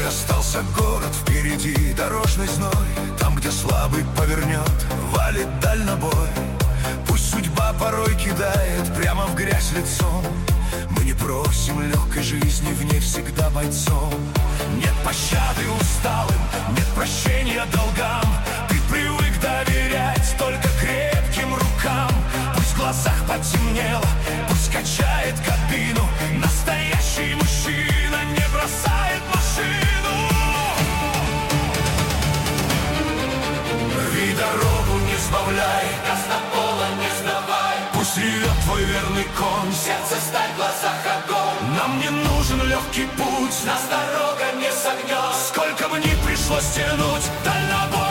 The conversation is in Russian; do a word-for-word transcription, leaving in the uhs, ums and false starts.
остался город впереди, дорожный зной. Там, где слабый повернет, валит дальнобой. Пусть судьба порой кидает прямо в грязь лицом, мы не просим легкой жизни, в ней всегда бойцом. Нет пощады усталым, нет прощения долгам. Ты привык доверять только крепким рукам. Пусть в глазах потемнело, пусть качает кабину, настоящий мужчина не бросает машину. Рви дорогу, не сбавляй, газ на пола не сдавай. Пусть ревет твой верный конь, сердце сталь, в глазах огонь. Нам не нужен легкий путь, нас дорога не согнет. Сколько бы ни пришлось тянуть, дальнобой.